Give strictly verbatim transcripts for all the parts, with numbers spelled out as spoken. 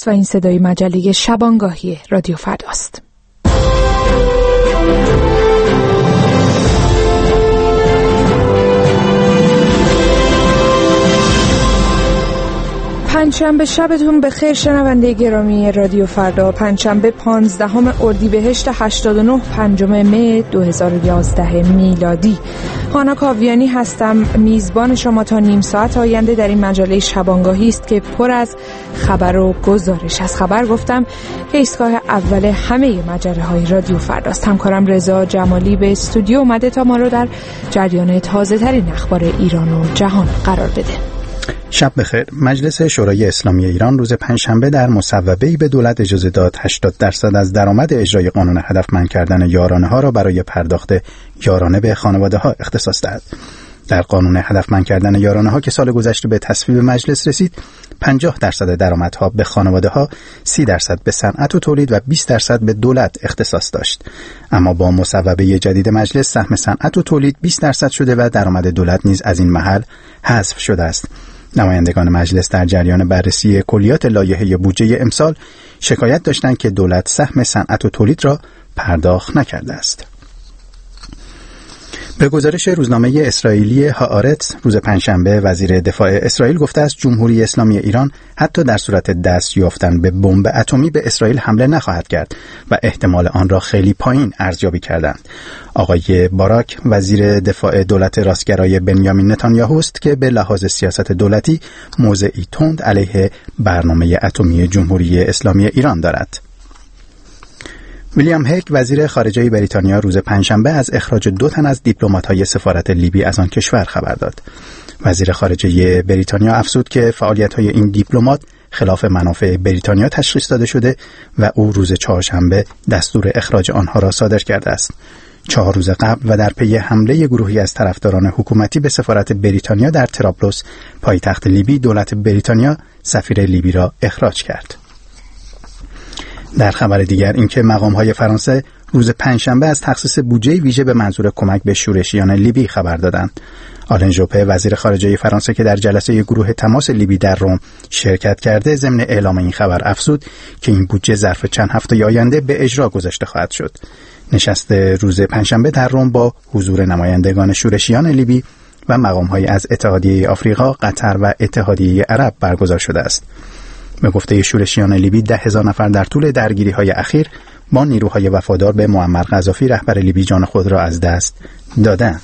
فرداست و این صدای مجله شبانگاهی رادیو فرداست. پنجشنبه شبتون بخیر شنونده گرامی رادیو فردا. پنجشنبه پانزدهم اردیبهشت هشتاد و نه، پنجم مه دو هزار و یازده میلادی. هانا کاویانی هستم، میزبان شما تا نیم ساعت آینده در این مجله شبانگاهی است که پر از خبر و گزارش. از خبر گفتم که ایستگاه اول همه مجله های رادیو فرداست. همکارم رضا جمالی به استودیو اومده تا ما رو در جریان تازه ترین اخبار ایران و جهان قرار بده. شب بخیر. مجلس شورای اسلامی ایران روز پنجشنبه در مصوبه‌ای به دولت اجازه داد هشتاد درصد از درآمد اجرای قانون هدفمند کردن یارانه ها را برای پرداخت یارانه به خانواده ها اختصاص دهد. در قانون هدفمند کردن یارانه ها که سال گذشته به تصویب مجلس رسید، پنجاه درصد درآمدها به خانواده ها، سی درصد به صنعت و تولید و بیست درصد به دولت اختصاص داشت. اما با مصوبه جدید مجلس سهم صنعت و تولید بیست درصد شده و درآمد دولت نیز از این محل حذف شده است. نمایندگان مجلس در جریان بررسی کلیات لایحه بودجه امسال شکایت داشتند که دولت سهم صنعت و تولید را پرداخت نکرده است. به گزارش روزنامه اسرائیلی هآرتز روز پنجشنبه، وزیر دفاع اسرائیل گفته است جمهوری اسلامی ایران حتی در صورت دست یافتن به بمب اتمی به اسرائیل حمله نخواهد کرد و احتمال آن را خیلی پایین ارزیابی کردند. آقای باراک وزیر دفاع دولت راستگرای بنیامین نتانیاهو است که به لحاظ سیاست دولتی موضعی تند علیه برنامه اتمی جمهوری اسلامی ایران دارد. ویلیام هیگ وزیر خارجه بریتانیا روز پنجشنبه از اخراج دو تن از دیپلمات‌های سفارت لیبی از آن کشور خبر داد. وزیر خارجه بریتانیا افزود که فعالیت‌های این دیپلمات خلاف منافع بریتانیا تشخیص داده شده و او روز چهارشنبه دستور اخراج آنها را صادر کرده است. چهار روز قبل و در پی حمله گروهی از طرفداران حکومتی به سفارت بریتانیا در طرابلس، پایتخت لیبی، دولت بریتانیا سفیر لیبی را اخراج کرد. در خبر دیگر اینکه مقام‌های فرانسه روز پنجشنبه از تخصیص بودجه ویژه به منظور کمک به شورشیان لیبی خبر دادند. آلن ژوپه وزیر خارجه فرانسه که در جلسه گروه تماس لیبی در روم شرکت کرده ضمن اعلام این خبر افزود که این بودجه ظرف چند هفته آینده به اجرا گذاشته خواهد شد. نشست روز پنجشنبه در روم با حضور نمایندگان شورشیان لیبی و مقام‌های از اتحادیه آفریقا، قطر و اتحادیه عرب برگزار شده است. به گفته شورشیان لیبی ده هزار نفر در طول درگیری‌های اخیر با نیروهای وفادار به معمر قذافی رهبر لیبی جان خود را از دست دادند.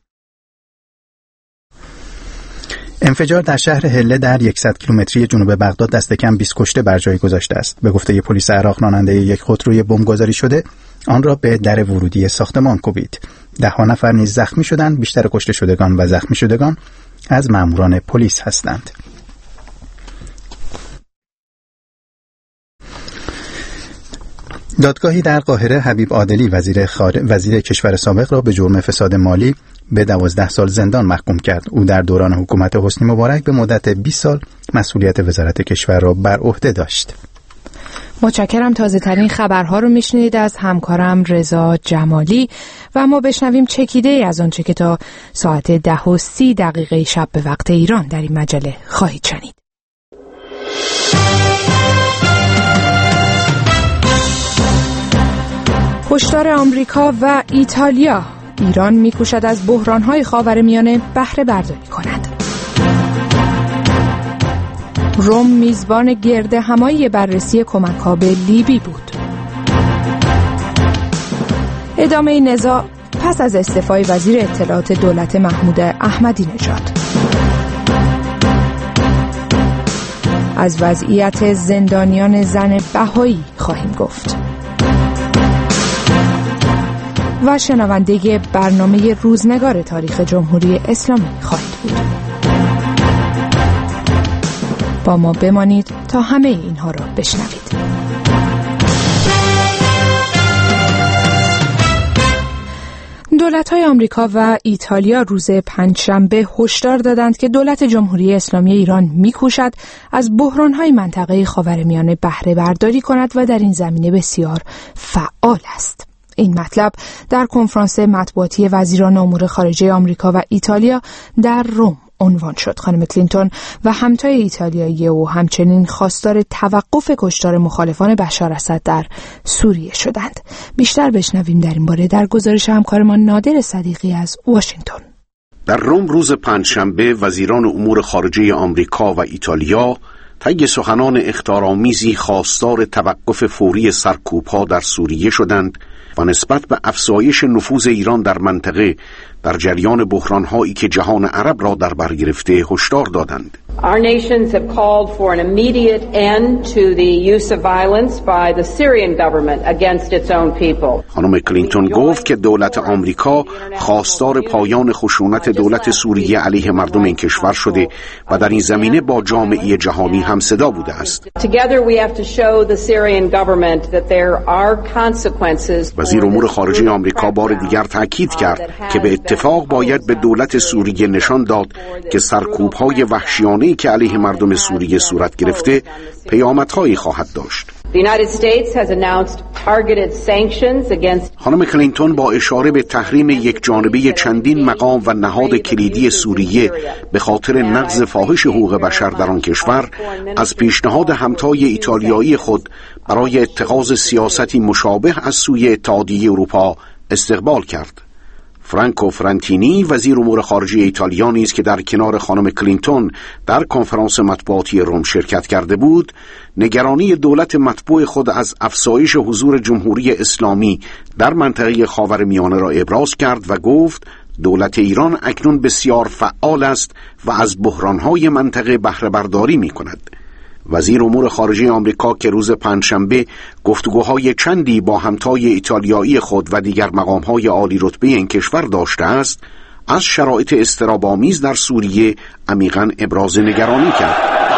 انفجار در شهر هله در صد کیلومتری جنوب بغداد دست کم بیست کشته بر جای گذاشته است. به گفته پلیس عراق راننده یک خودروی بمبگذاری شده آن را به در ورودی ساختمان کوبید. ده ها نفر نیز زخمی شدند. بیشتر کشته شدگان و زخمی شدگان از ماموران پلیس هستند. دادگاهی در قاهره حبیب عادلی وزیر خار... وزیر کشور سابق را به جرم فساد مالی به دوازده سال زندان محکوم کرد. او در دوران حکومت حسنی مبارک به مدت بیست سال مسئولیت وزارت کشور را بر عهده داشت. متشکرم. تازه ترین خبرها رو میشنید از همکارم رضا جمالی و ما بشنویم چکیده ای از آنچه که تا ساعت ده و سی دقیقه شب به وقت ایران در این مجله خواهید شنید. هشدار آمریکا و ایتالیا: ایران می‌کوشد از بحران‌های خاورمیانه بهره برداری کند. روم میزبان گرد همایی بررسی کمک‌ها به لیبی بود. ادامه نزاع پس از استعفای وزیر اطلاعات دولت محمود احمدی نژاد. از وضعیت زندانیان زن بهایی خواهیم گفت. و شنونده برنامه روزنگار تاریخ جمهوری اسلامی خواهید بود. با ما بمانید تا همه اینها را بشنوید. دولت‌های آمریکا و ایتالیا روز پنجشنبه هشدار دادند که دولت جمهوری اسلامی ایران می‌کوشد از بحران‌های منطقه خاورمیانه بهره برداری کند و در این زمینه بسیار فعال است. این مطلب در کنفرانس مطبوعاتی وزیران امور خارجه آمریکا و ایتالیا در روم عنوان شد. خانم کلینتون و همتای ایتالیایی او همچنین خواستار توقف کشتار مخالفان بشار اسد در سوریه شدند. بیشتر بشنویم در این باره در گزارش همکارمان نادر صدیقی از واشنگتن. در روم روز پنجشنبه وزیران امور خارجه آمریکا و ایتالیا طی سخنان اخطارآمیزی خواستار توقف فوری سرکوب‌ها در سوریه شدند و نسبت به افزایش نفوذ ایران در منطقه در جریان بحران‌هایی که جهان عرب را در بر گرفته هشدار دادند. Our nations have called for an immediate end to the use of violence by the Syrian government against its own people. خانم کلینتون گفت که دولت آمریکا خواستار پایان خشونت دولت سوریه علیه مردم این کشور شده و در این زمینه با جامعه جهانی هم صدا بوده است. Together we have to show the Syrian government that there are consequences. وزیر امور خارجه آمریکا بار دیگر تاکید کرد که به اتفاق باید به دولت سوریه نشان داد که سرکوب‌های وحشیانه که علیه مردم سوریه صورت گرفته پیامدهایی خواهد داشت. خانم کلینتون با اشاره به تحریم یک جانبه چندین مقام و نهاد کلیدی سوریه به خاطر نقض فاحش حقوق بشر در آن کشور از پیشنهاد همتای ایتالیایی خود برای اتخاذ سیاستی مشابه از سوی اتحادیه اروپا استقبال کرد. فرانکو فرانتینی وزیر امور خارجه ایتالیا نیز که در کنار خانم کلینتون در کنفرانس مطبوعاتی روم شرکت کرده بود، نگرانی دولت مطبوع خود از افزایش حضور جمهوری اسلامی در منطقه خاورمیانه را ابراز کرد و گفت دولت ایران اکنون بسیار فعال است و از بحران‌های منطقه بهره برداری می‌کند. وزیر امور خارجه آمریکا که روز پنجشنبه گفتگوهای چندی با همتای ایتالیایی خود و دیگر مقام‌های عالی رتبه این کشور داشته است، از شرایط اضطراب‌آمیز در سوریه عمیقاً ابراز نگرانی کرد.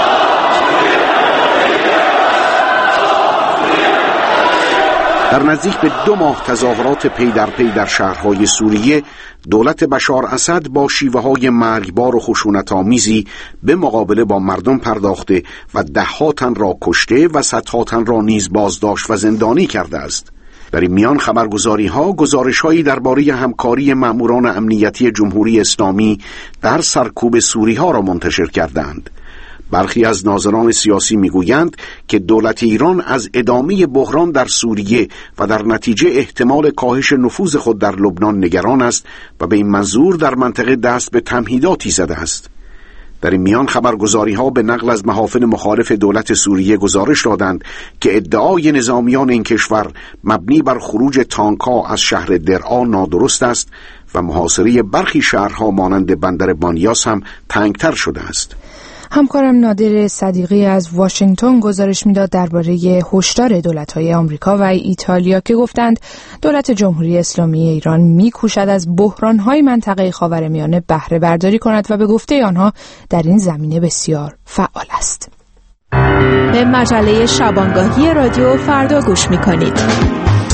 در نزدیک به دو ماه تظاهرات پی در پی در شهرهای سوریه، دولت بشار اسد با شیوه‌های مرگبار و خشونت‌آمیزی به مقابله با مردم پرداخته و ده‌ها تن را کشته و صدها تن را نیز بازداشت و زندانی کرده است. در این میان خبرگزاری‌ها گزارش‌هایی درباره همکاری مأموران امنیتی جمهوری اسلامی در سرکوب سوری‌ها را منتشر کردند. برخی از ناظران سیاسی میگویند که دولت ایران از ادامه بحران در سوریه و در نتیجه احتمال کاهش نفوذ خود در لبنان نگران است و به این منظور در منطقه دست به تمهیداتی زده است. در این میان خبرگزاری‌ها به نقل از محافل مخالف دولت سوریه گزارش دادند که ادعای نظامیان این کشور مبنی بر خروج تانک‌ها از شهر درعا نادرست است و محاصره برخی شهرها مانند بندر بانیاس هم تنگتر شده است. همکارم نادر صدیقی از واشنگتن گزارش میداد درباره هشدار دولت‌های آمریکا و ایتالیا که گفتند دولت جمهوری اسلامی ایران می‌کوشد از بحران‌های منطقه خاورمیانه بهره برداری کند و به گفته آنها در این زمینه بسیار فعال است. به مجله شبانگاهی رادیو فردا گوش می‌کنید.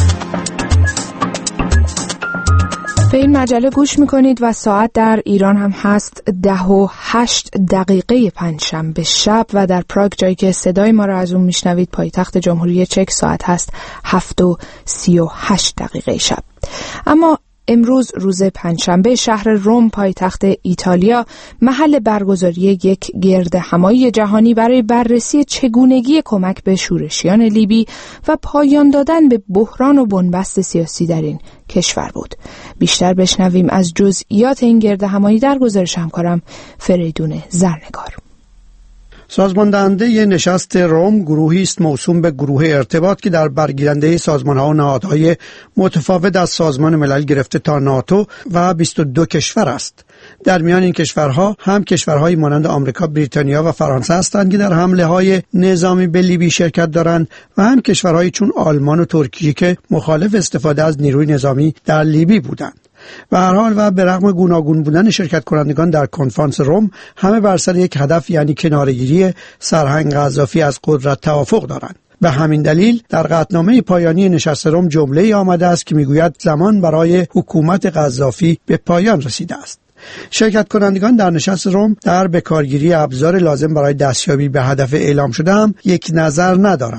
به این مجله گوش میکنید و ساعت در ایران هم هست ده و هشت دقیقه پنجشنبه شب و در پراگ جایی که صدای ما را از اون میشنوید پایتخت جمهوری چک ساعت هست هفت و سی و هشت دقیقه شب. اما امروز روز پنجشنبه شهر روم پایتخت ایتالیا محل برگزاری یک گردهمایی جهانی برای بررسی چگونگی کمک به شورشیان لیبی و پایان دادن به بحران و بنبست سیاسی در این کشور بود. بیشتر بشنویم از جزئیات این گردهمایی در گزارش همکارم فریدون زرنگار. سازمان دهنده نشست روم گروهی است موسوم به گروه ارتباط که در برگیرنده سازمان‌ها و نهادهای متفاوت از سازمان ملل گرفته تا ناتو و بیست و دو کشور است. در میان این کشورها هم کشورهایی مانند آمریکا، بریتانیا و فرانسه هستند که در حمله‌های نظامی به لیبی شرکت دارند و هم کشورهایی چون آلمان و ترکیه که مخالف استفاده از نیروی نظامی در لیبی بودند. به هر حال و به رغم گوناگون بودن شرکت کنندگان در کنفرانس روم، همه بر سر یک هدف یعنی کناره‌گیری سرهنگ قذافی از قدرت توافق دارند. به همین دلیل در قطعنامه پایانی نشست روم جمله‌ای آمده است که میگوید زمان برای حکومت قذافی به پایان رسیده است. شرکت کنندگان در نشست روم در بکارگیری ابزار لازم برای دستیابی به هدف اعلام شده هم یک نظر ندارند.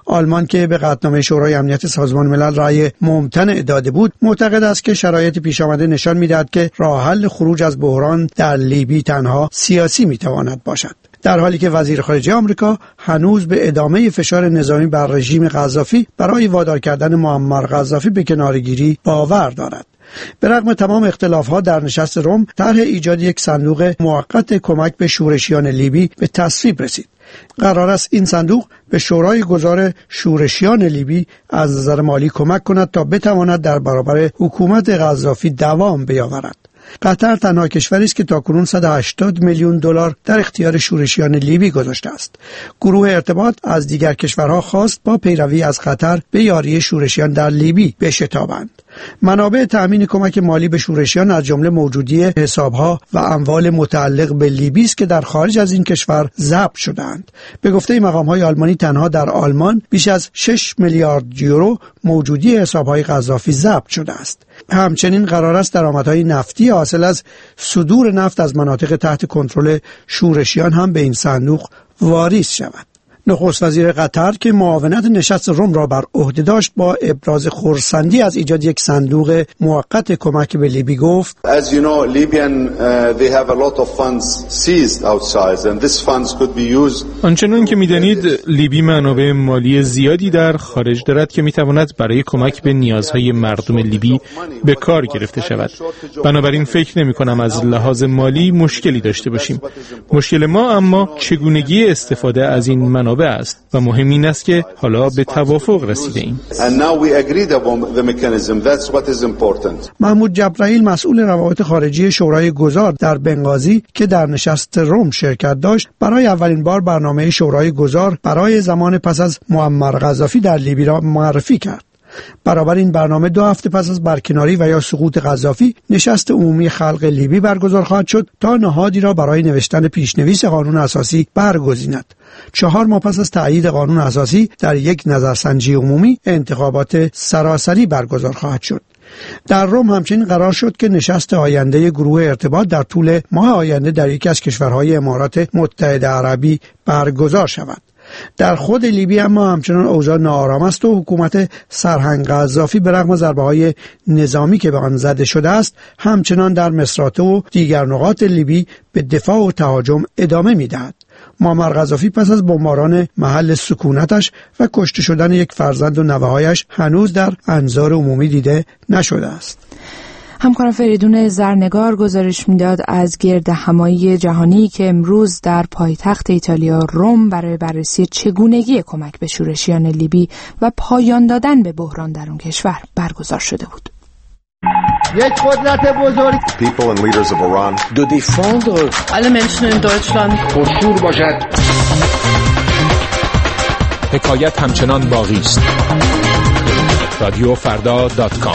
آلمان که به قطعنامه شورای امنیت سازمان ملل رأی ممتنع داده بود، معتقد است که شرایط پیش آمده نشان می‌دهد که راه حل خروج از بحران در لیبی تنها سیاسی می‌تواند باشد، در حالی که وزیر خارجه آمریکا هنوز به ادامه فشار نظامی بر رژیم قذافی برای وادار کردن معمر قذافی به کناره‌گیری باور دارد. به رغم تمام اختلاف‌ها در نشست روم، طرح ایجاد یک صندوق موقت کمک به شورشیان لیبی به تصویب رسید. قرار است این صندوق به شورای گذار شورشیان لیبی از نظر مالی کمک کند تا بتواند در برابر حکومت قذافی دوام بیاورد. قطر تنها کشوری است که تاکنون صد و هشتاد میلیون دلار در اختیار شورشیان لیبی گذاشته است. گروه ارتباط از دیگر کشورها خواست با پیروی از قطر به یاری شورشیان در لیبی بشتابند. منابع تأمین کمک مالی به شورشیان از جمله موجودی حسابها و اموال متعلق به لیبی است که در خارج از این کشور ضبط شده‌اند. به گفته مقام‌های آلمانی تنها در آلمان بیش از شش میلیارد یورو موجودی حساب‌های قذافی ضبط شده است. همچنین قرار است درآمدهای نفتی حاصل از صدور نفت از مناطق تحت کنترل شورشیان هم به این صندوق واریز شود. نخست وزیر قطر که معاونت نشست روم را بر عهده داشت با ابراز خرسندی از ایجاد یک صندوق موقت کمک به لیبی گفت: As you know, Libyan uh, they have a lot of funds seized outside and this funds could be used. آنچنان که می‌دانید لیبی منابع مالی زیادی در خارج دارد که می‌تواند برای کمک به نیازهای مردم لیبی به کار گرفته شود. بنابراین فکر نمی‌کنم از لحاظ مالی مشکلی داشته باشیم. مشکل ما اما چگونگی استفاده از این منابع است و مهم این است که حالا به توافق رسیده ایم. محمود جبرائیل مسئول روابط خارجی شورای گذار در بنغازی که در نشست روم شرکت داشت، برای اولین بار برنامه شورای گذار برای زمان پس از معمر قذافی در لیبی را معرفی کرد. برابر این برنامه دو هفته پس از برکناری و یا سقوط قذافی نشست عمومی خلق لیبی برگزار خواهد شد تا نهادی را برای نوشتن پیشنویس قانون اساسی برگزیند. چهار ماه پس از تأیید قانون اساسی در یک نظرسنجی عمومی انتخابات سراسری برگزار خواهد شد. در روم همچنین قرار شد که نشست آینده گروه ارتباط در طول ماه آینده در یکی از کشورهای امارات متحده عربی برگزار شود. در خود لیبی اما همچنان اوضاع ناآرام است و حکومت سرهنگ قذافی به رغم ضربه‌های نظامی که به آن زده شده است همچنان در مصراته و دیگر نقاط لیبی به دفاع و تهاجم ادامه می‌دهد. معمر قذافی پس از بمباران محل سکونتش و کشته شدن یک فرزند و نوه‌هایش هنوز در انظار عمومی دیده نشده است. همکارم فریدون زرنگار گزارش میداد از گردهمایی جهانی که امروز در پایتخت ایتالیا روم برای بررسی چگونگی کمک به شورشیان لیبی و پایان دادن به بحران در اون کشور برگزار شده بود. یک قدرت بزرگ people and leaders of Iran de défendre alle Menschen in Deutschland پرشور باشد. حکایت همچنان باقی است. رادیو فردا دات کام.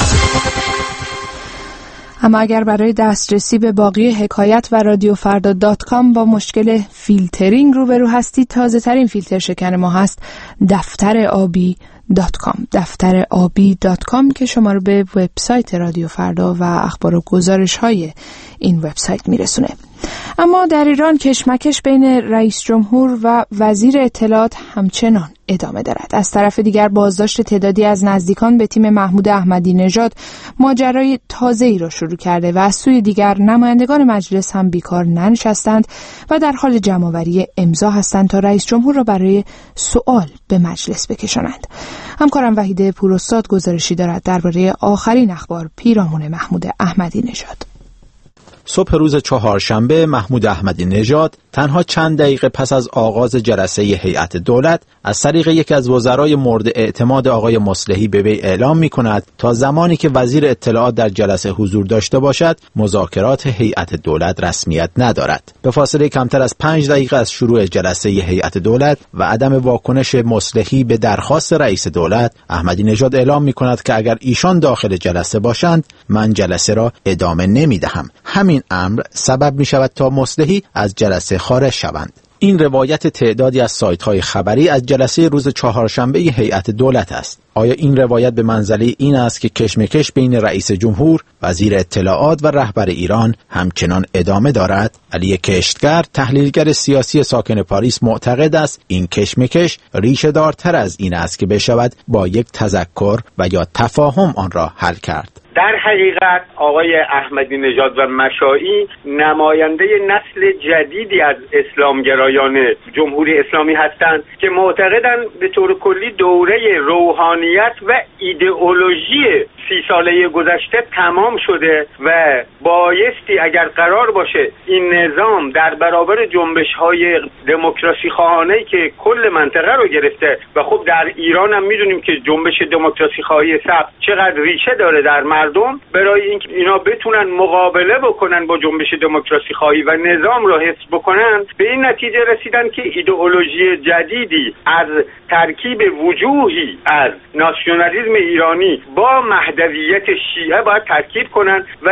اما اگر برای دسترسی به باقی حکایت و رادیو فردا دات کام با مشکل فیلترینگ روبرو هستید، تازه ترین فیلتر شکن ما هست دفتر آبی دات کام. دفتر آبی دات کام که شما رو به وبسایت رادیو فردا و اخبار و گزارش های این وبسایت میرسونه. اما در ایران کشمکش بین رئیس جمهور و وزیر اطلاعات همچنان ادامه دارد. از طرف دیگر بازداشت تعدادی از نزدیکان به تیم محمود احمدی نژاد ماجرای تازه‌ای را شروع کرده و از سوی دیگر نمایندگان مجلس هم بیکار ننشستند و در حال جمع‌آوری امضا هستند تا رئیس جمهور را برای سؤال به مجلس بکشانند. همکارم وحیده پوراستاد گزارشی دارد درباره آخرین اخبار پیرامون محمود احمدی نژاد. صبح روز چهارشنبه محمود احمدی نژاد تنها چند دقیقه پس از آغاز جلسه هیئت دولت از طریق یکی از وزرای مورد اعتماد آقای مصلحی به وی اعلام می‌کند تا زمانی که وزیر اطلاعات در جلسه حضور داشته باشد مذاکرات هیئت دولت رسمیت ندارد. به فاصله کمتر از پنج دقیقه از شروع جلسه هیئت دولت و عدم واکنش مصلحی به درخواست رئیس دولت، احمدی نژاد اعلام می‌کند که اگر ایشان داخل جلسه باشند من جلسه را ادامه نمی‌دهم. همین امر سبب می‌شود تا مصلحی از جلسه خارج شوند. این روایت تعدادی از سایت‌های خبری از جلسه روز چهارشنبه هیئت دولت است. آیا این روایت به منزله این است که کشمکش بین رئیس جمهور، وزیر اطلاعات و رهبر ایران همچنان ادامه دارد؟ علی کشتگر، تحلیلگر سیاسی ساکن پاریس، معتقد است این کشمکش ریشه دارتر از این است که بشود با یک تذکر و یا تفاهم آن را حل کرد. در حقیقت آقای احمدی نژاد و مشائی نماینده نسل جدیدی از اسلامگرایان جمهوری اسلامی هستند که معتقدند به طور کلی دوره روحانیت و ایدئولوژی سی ساله گذشته تمام شده و بایستی اگر قرار باشه این نظام در برابر جنبش‌های دموکراسی خواهانه‌ای که کل منطقه رو گرفته و خب در ایران هم می‌دونیم که جنبش دموکراسی خواهی سبز چقدر ریشه داره در مردم، برای اینکه اینا بتونن مقابله بکنن با جنبش دموکراسی خواهی و نظام رو حفظ بکنن، به این نتیجه رسیدن که ایدئولوژی جدیدی از ترکیب وجوهی از ناسیونالیسم ایرانی با مهدویت شیعه باید ترکیب کنن و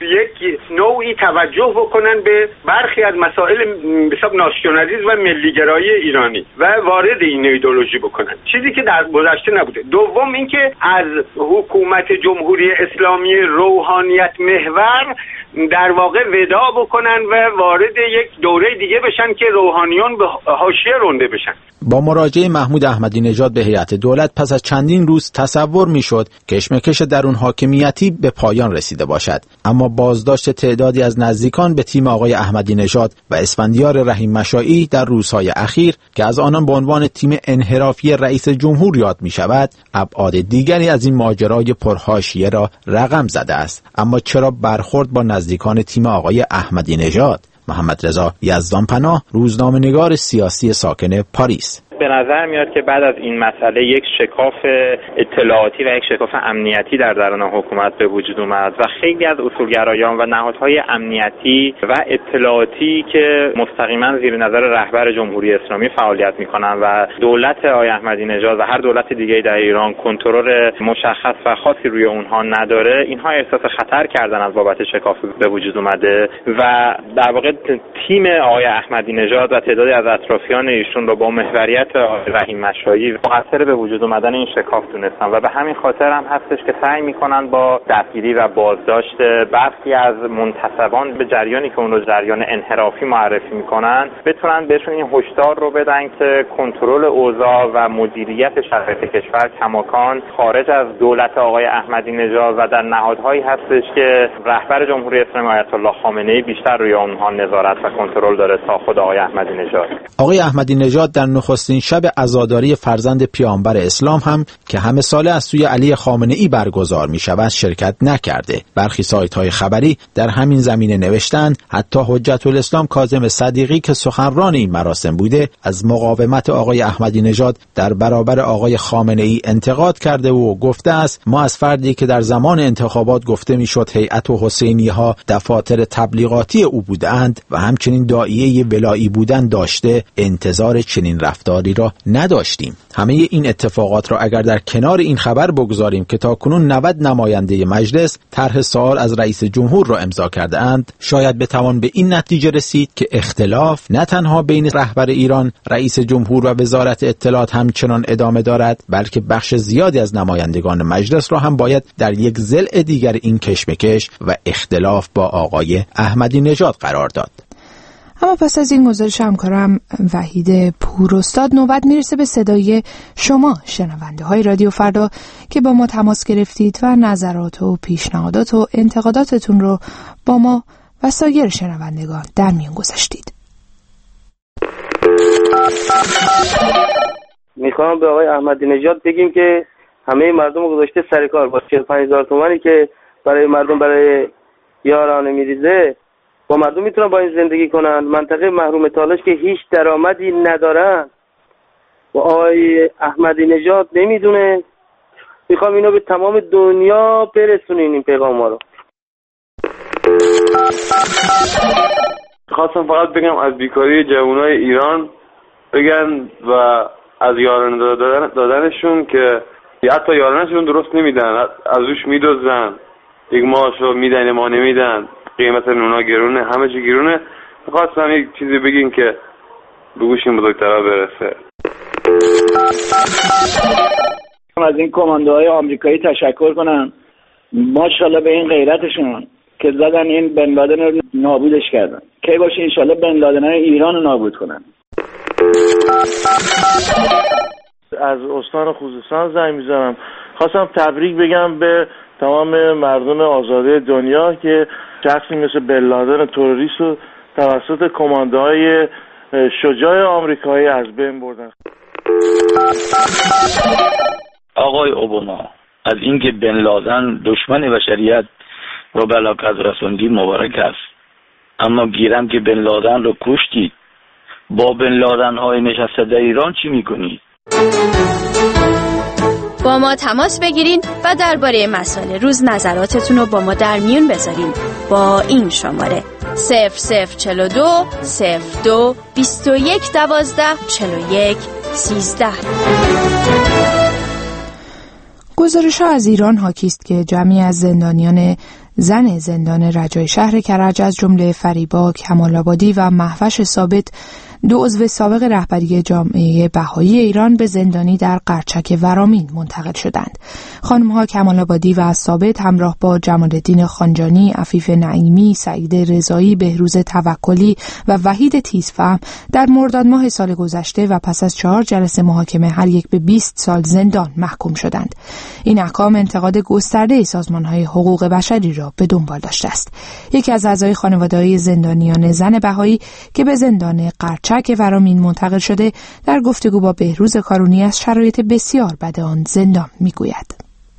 یک نوعی توجه بکنن به برخی از مسائل حساب ناسیونالیسم و ملیگرایی ایرانی و وارد این ایدئولوژی بکنن، چیزی که در گذشته نبوده. دوم اینکه از حکومت جمهوری اسلامی روحانیت محور در واقع ودا بکنن و وارد یک دوره دیگه بشن که روحانیون به حاشیه رونده بشن. با مراجعه محمود احمدی نژاد به هیئت دولت پس از چندین روز تصور میشد کشمکش درون حاکمیتی به پایان رسیده باشد، اما بازداشت تعدادی از نزدیکان به تیم آقای احمدی نژاد و اسفندیار رحیم مشائی در روزهای اخیر که از آنان به عنوان تیم انحرافی رئیس جمهور یاد می شود، ابعاد دیگری از این ماجرای پرحاشیه را رقم زده است. اما چرا برخورد با نزدیکان تیم آقای احمدی نژاد؟ محمد رضا یزدانپناه، روزنامه‌نگار سیاسی ساکن پاریس. به نظر میاد که بعد از این مسئله یک شکاف اطلاعاتی و یک شکاف امنیتی در درون حکومت به وجود اومد و خیلی از اصولگرایان و نهادهای امنیتی و اطلاعاتی که مستقیما زیر نظر رهبر جمهوری اسلامی فعالیت میکنن و دولت آقای احمدی نژاد و هر دولت دیگه‌ای در ایران کنترل مشخص و خاصی روی اونها نداره، اینها احساس خطر کردن از بابت شکاف به وجود اومده و در واقع تیم آقای احمدی نژاد و تعدادی از اطرافیان ایشون رو با محوریت رحیم مشائی مقصر به وجود اومدن این شکاف دونستن و به همین خاطر هم هستش که سعی میکنن با دستگیری و بازداشت برخی از منتسبان به جریانی که اون رو جریان انحرافی معرفی میکنن بتونن بهشون این هشدار رو بدن که کنترل اوضاع و مدیریت شرایط کشور کماکان خارج از دولت آقای احمدی نژاد و در نهادهایی هستش که رهبر جمهوری اسلامی آیت الله خامنه‌ای بیشتر روی اونها نظارت و کنترل داره تا خود آقای احمدی نژاد. آقای احمدی نژاد در نخستین شب عزاداری فرزند پیامبر اسلام هم که همه ساله از سوی علی خامنه‌ای برگزار می شود شرکت نکرده. برخی سایت‌های خبری در همین زمینه نوشتند حتی حجت الاسلام کاظم صدیقی که سخنران این مراسم بوده از مقاومت آقای احمدی نژاد در برابر آقای خامنه‌ای انتقاد کرده و گفته است ما از فردی که در زمان انتخابات گفته میشد هیئت و حسینی‌ها دفاتر تبلیغاتی او بودند و همچنین داعیه ولایی بودن داشته انتظار چنین رفتاری را نداشتیم. همه این اتفاقات را اگر در کنار این خبر بگذاریم که تاکنون نود نماینده مجلس طرح سوال از رئیس جمهور را امضا کرده اند، شاید بتوان به این نتیجه رسید که اختلاف نه تنها بین رهبر ایران، رئیس جمهور و وزارت اطلاعات همچنان ادامه دارد، بلکه بخش زیادی از نمایندگان مجلس را هم باید در یک ضلع دیگر این کشمکش و اختلاف با آقای احمدی نژاد قرار داد. اما پس از این گزارش همکارم وحید پوراستاد نوبت میرسه به صدای شما شنونده های رادیو فردا که با ما تماس گرفتید و نظرات و پیشنهادات و انتقاداتتون رو با ما و سایر شنوندگان در میون گذاشتید. میخوام به آقای احمدی نژاد بگیم که همه مردم رو گذاشته سر کار با چهل و پنج هزار تومانی که برای مردم برای یارانه میریزه، با مردم میتونن با این زندگی کنن. منطقه محروم تالش که هیچ درآمدی ندارن و آقای احمدی نژاد نمیدونه. میخوام اینو به تمام دنیا برسونین این پیغام ها رو. خواستم فقط بگم از بیکاری جوانای ایران بگن و از یارانه دادن دادنشون که حتی یارانهشون درست نمیدن، از روش میدوزن، یک ماهشو میدن ما نمیدن، قیمت نونا گرونه، همه چی گرونه. خواستم یک چیزی بگین که به گوش این بزرگترها برسه. از این کماندوهای آمریکایی تشکر کنم، ماشاءالله به این غیرتشون که زدن این بن لادن رو نابودش کردن. کی باشه انشالله بن لادن های ایران رو نابود کنن. از استان خوزستان زنگ میزنم، خواستم تبریک بگم به تمام مردم آزاده دنیا که شخصی مثل بن لادن تروریست رو توسط کماندوهای شجاع آمریکایی از بین بردن. آقای اوباما، از اینکه بن لادن دشمن بشریت رو به علاقت رسوندی مبارک است، اما گیرم که بن لادن رو کشتید، با بن لادن های نشسته در ایران چی میکنید؟ با ما تماس بگیرین و درباره مسائل روز نظراتتون رو با ما در میون بذارین با این شماره صفر صفر چهل و دو صفر دو بیست و یک دوازده چهل و یک سیزده. گزارش ها از ایران حاکی است که جمعی از زندانیان زن زندان رجای شهر کرج از جمله فریبا کمال‌آبادی و مهوش ثابت، دو عضو سابق رهبری جامعه بهایی ایران، به زندانی در قرچک ورامین منتقل شدند. خانم‌ها کمال‌آبادی و ثابت همراه با جمال‌الدین خانجانی، عفیف نعیمی، سعید رضایی، بهروز توکلی و وحید تیزفهم در مرداد ماه سال گذشته و پس از چهار جلسه محاکمه هر یک به بیست سال زندان محکوم شدند. این احکام انتقاد گسترده سازمان‌های حقوق بشری را به دنبال داشته است. یکی از اعضای خانواده‌های زندانیان زن بهایی که به زندان قرچک که ورامین منتقل شده در گفتگو با بهروز کارونی از شرایط بسیار بد آن زندان میگوید.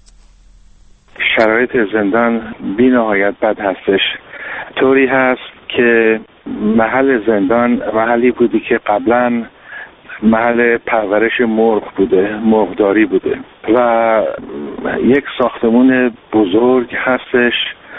شرایط زندان بی نهایت بد هستش. طوری هست که محل زندان محلی بودی که قبلا محل پرورش مرغ بوده، مرغداری بوده و یک ساختمون بزرگ هستش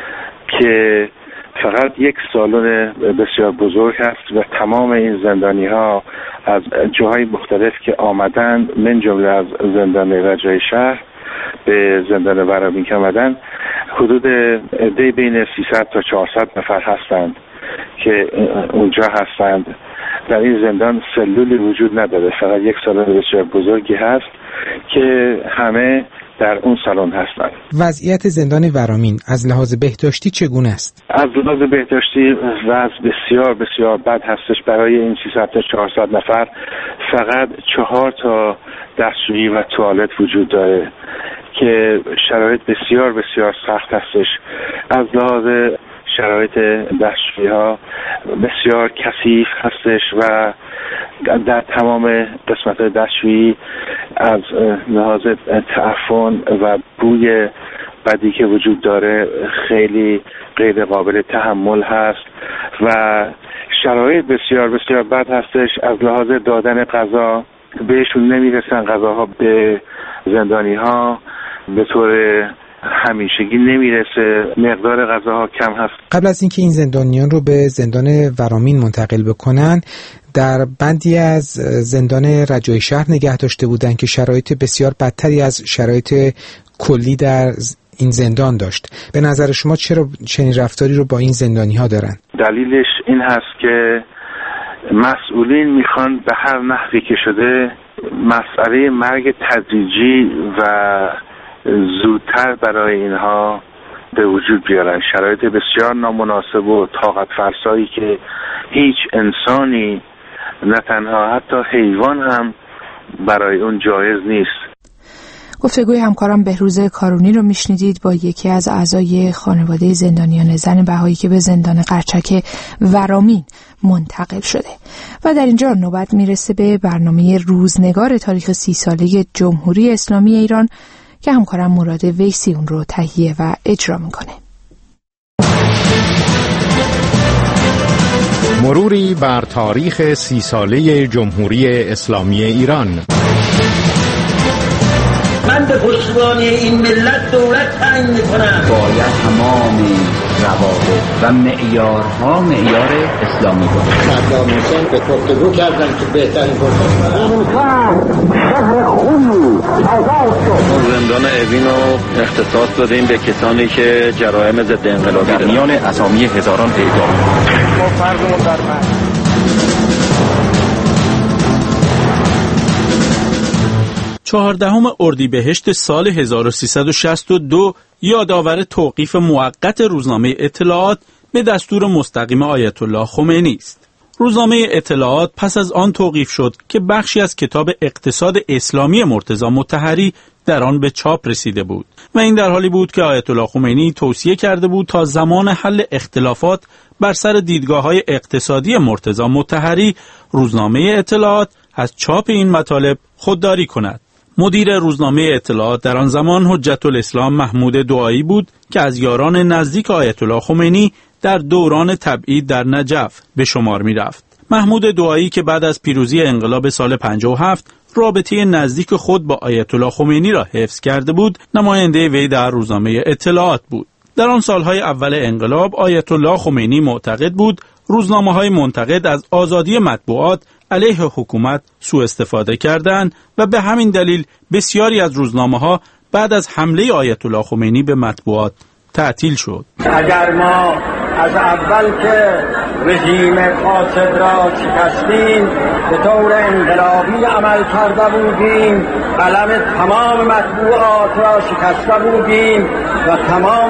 که فقط یک سالن بسیار بزرگ هست و تمام این زندانی ها از جاهای مختلف که آمدن، من جمله از زندان رجای شهر به زندان ورامین که آمدن، حدود عده بین سیصد تا چهارصد نفر هستند که اونجا هستند. در این زندان سلولی وجود نداره، فقط یک سالن بسیار بزرگی هست که همه در اون سالن هستند. وضعیت زندان ورامین از لحاظ بهداشتی چگونه است؟ از لحاظ بهداشتی وضع بسیار بسیار بد هستش. برای این سیصد تا چهارصد نفر فقط چهار تا دستشویی و توالت وجود داره که شرایط بسیار بسیار سخت هستش. از لحاظ شرایط دستشویی ها بسیار کثیف هستش و در تمام قسمت دستشویی از لحاظ تعفن و بوی بدی که وجود داره خیلی غیر قابل تحمل هست و شرایط بسیار بسیار بد هستش. از لحاظ دادن غذا بهشون نمیرسن، غذاها به زندانی ها به طور همیشگی نمیرسه، مقدار غذاها کم هست. قبل از اینکه این زندانیان رو به زندان ورامین منتقل بکنن، در بندی از زندان رجای شهر نگه داشته بودن که شرایط بسیار بدتری از شرایط کلی در این زندان داشت. به نظر شما چرا چنین رفتاری رو با این زندانی ها دارن؟ دلیلش این هست که مسئولین میخوان به هر نحوی که شده مسئله مرگ تدریجی و زودتر برای اینها به وجود بیارن. شرایط بسیار نامناسب و طاقت فرسایی که هیچ انسانی، نه تنها حتی حیوان هم، برای اون جایز نیست. گفتگوی همکارم بهروز کارونی رو میشنیدید با یکی از اعضای خانواده زندانیان زن بهایی که به زندان قرچک ورامین منتقل شده. و در اینجا نوبت میرسه به برنامه روزنگار تاریخ سی ساله جمهوری اسلامی ایران که همکارم مراد ویسی اون رو تهیه و اجرا میکنه. مروری بر تاریخ سی ساله جمهوری اسلامی ایران. من به پشتیبانی این ملت دولت تعیین میکنم. باید تمام روابط و معیارها معیار اسلامی باشه. صدام حسین به گفتگو کردن که بهترین فرصت این شهر شهر خونی آزاد شد. زندان اوین رو اختصاص دادیم به کسانی که جرایم ضد انقلابی در میان اسامی هزاران اعدام. ما فرضمون بر من چهاردهم اردیبهشت سال هزار و سیصد و شصت و دو یادآور توقیف موقت روزنامه اطلاعات به دستور مستقیم آیت الله خمینی است. روزنامه اطلاعات پس از آن توقیف شد که بخشی از کتاب اقتصاد اسلامی مرتضی مطهری در آن به چاپ رسیده بود و این در حالی بود که آیت الله خمینی توصیه کرده بود تا زمان حل اختلافات بر سر دیدگاه‌های اقتصادی مرتضی مطهری روزنامه اطلاعات از چاپ این مطالب خودداری کند. مدیر روزنامه اطلاعات در آن زمان حجت الاسلام محمود دعایی بود که از یاران نزدیک آیت الله خمینی در دوران تبعید در نجف به شمار می رفت. محمود دعایی که بعد از پیروزی انقلاب سال پنجاه و هفت رابطه نزدیک خود با آیت الله خمینی را حفظ کرده بود، نماینده وی در روزنامه اطلاعات بود. در آن سالهای اول انقلاب آیت الله خمینی معتقد بود روزنامه‌های منتقد از آزادی مطبوعات علیه حکومت سوء استفاده کردند و به همین دلیل بسیاری از روزنامه‌ها بعد از حمله آیت الله خمینی به مطبوعات تعطیل شد. اگر ما از اول که رژیم فاسد را شکستیم به طور انقلابی عمل کرده بودیم، قلم تمام مطبوعات را شکسته بودیم و تمام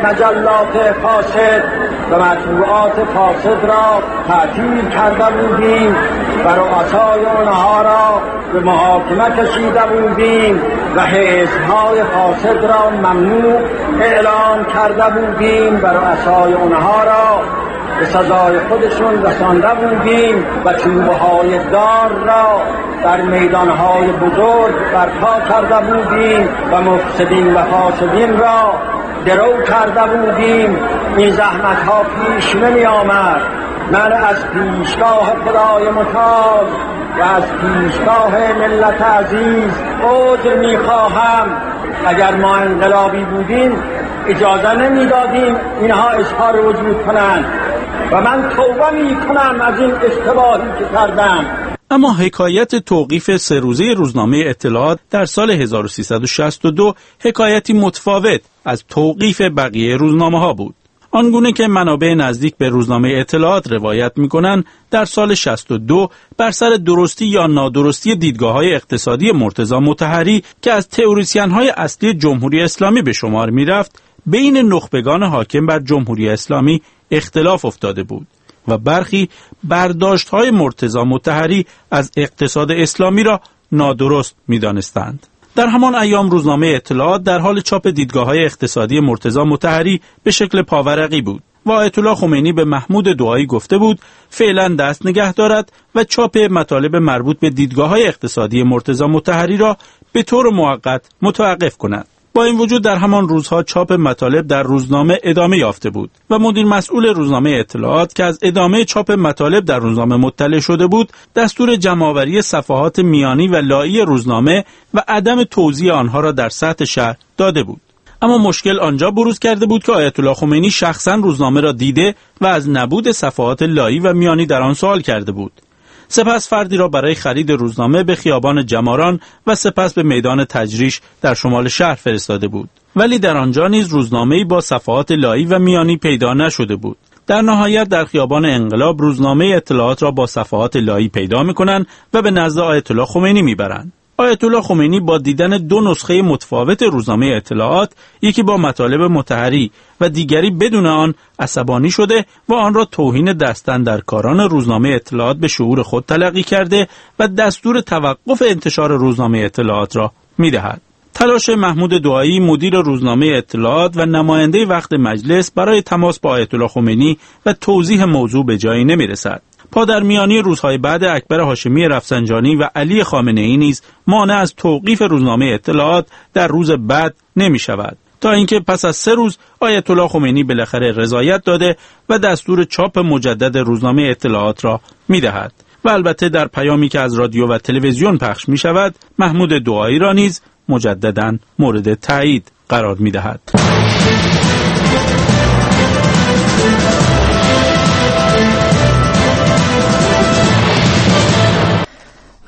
مجلات فاسد و مطبوعات فاسد را تعطیل کرده بودیم و رؤسای آنها را به محاکمه کشیده بودیم و حزب‌های فاسد را ممنوع اعلام کرده بودیم و رؤسای آنها را به سزای خودشون رسانده بودیم و چوب‌های دار را در میدان‌های بزرگ برپا کرده بودیم و مفسدین و فاسدین را درو کرده بودیم. این زحمت‌ها پیش نمی آمد. من از پیشگاه خدای متعال و از پیشگاه ملت عزیز عذر می‌خواهم. اگر ما انقلابی بودیم اجازه نمی‌دادیم اینها اظهار وجود کنند و من توبه می‌کنم از این اشتباهی که کردم. اما حکایت توقیف سه روزه روزنامه اطلاعات در سال هزار و سیصد و شصت و دو حکایتی متفاوت از توقیف بقیه روزنامه‌ها بود. آنگونه که منابع نزدیک به روزنامه اطلاعات روایت می‌کنند در سال شصت و دو بر سر درستی یا نادرستی دیدگاه‌های اقتصادی مرتضی مطهری که از تئوریسین‌های اصلی جمهوری اسلامی به شمار می‌رفت بین نخبگان حاکم بر جمهوری اسلامی اختلاف افتاده بود و برخی برداشت‌های مرتضی مطهری از اقتصاد اسلامی را نادرست می‌دانستند. در همان ایام روزنامه اطلاعات در حال چاپ دیدگاه‌های اقتصادی مرتضی مطهری به شکل پاورقی بود و آیت الله خمینی به محمود دعایی گفته بود فعلا دست نگه دارد و چاپ مطالب مربوط به دیدگاه‌های اقتصادی مرتضی مطهری را به طور موقت متوقف کند. با این وجود در همان روزها چاپ مطالب در روزنامه ادامه یافته بود و مدیر مسئول روزنامه اطلاعات که از ادامه چاپ مطالب در روزنامه مطلع شده بود دستور جمع‌آوری صفحات میانی و لایی روزنامه و عدم توزیع آنها را در سطح شهر داده بود. اما مشکل آنجا بروز کرده بود که آیت الله خمینی شخصا روزنامه را دیده و از نبود صفحات لایی و میانی در آن سوال کرده بود. سپس فردی را برای خرید روزنامه به خیابان جماران و سپس به میدان تجریش در شمال شهر فرستاده بود، ولی در آنجا نیز روزنامه‌ای با صفحات لایی و میانی پیدا نشده بود. در نهایت در خیابان انقلاب روزنامه اطلاعات را با صفحات لایی پیدا می‌کنند و به نزد آیت الله خمینی می‌برند. آیت الله خمینی با دیدن دو نسخه متفاوت روزنامه اطلاعات، یکی با مطالب مطهری و دیگری بدون آن، عصبانی شده و آن را توهین دستاندرکاران روزنامه اطلاعات به شعور خود تلقی کرده و دستور توقف انتشار روزنامه اطلاعات را می‌دهد. تلاش محمود دعایی مدیر روزنامه اطلاعات و نماینده وقت مجلس برای تماس با آیت الله خمینی و توضیح موضوع به جایی نمی‌رسد. پادرمیانی روزهای بعد اکبر هاشمی رفسنجانی و علی خامنه‌ای نیز مانع از توقیف روزنامه اطلاعات در روز بعد نمی شود، تا اینکه پس از سه روز آیت الله خمینی بالاخره رضایت داده و دستور چاپ مجدد روزنامه اطلاعات را می دهد و البته در پیامی که از رادیو و تلویزیون پخش می شود محمود دعایی را نیز مجدداً مورد تایید قرار می دهد.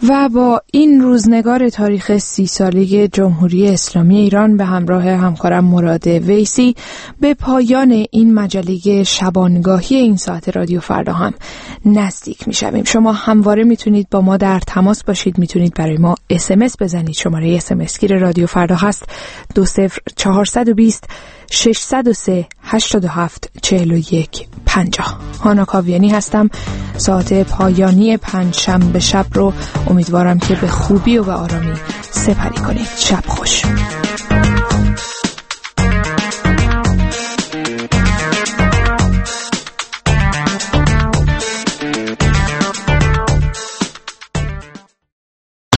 و با این روزنگار تاریخ سی ساله جمهوری اسلامی ایران به همراه همکارم مراد ویسی به پایان این مجله شبانگاهی این ساعت رادیو فردا هم نزدیک می شویم. شما همواره میتونید با ما در تماس باشید، میتونید برای ما اس ام اس بزنید. شماره اس ام اس گیر رادیو فردا هست دو صفر چهارصد و بیست ششصد و سه هشتاد و هفت چهل و یک پنجاه. هانا کاویانی هستم. ساعت پایانی پنج شنبه شب رو امیدوارم که به خوبی و به آرامی سپری کنید. شب خوش.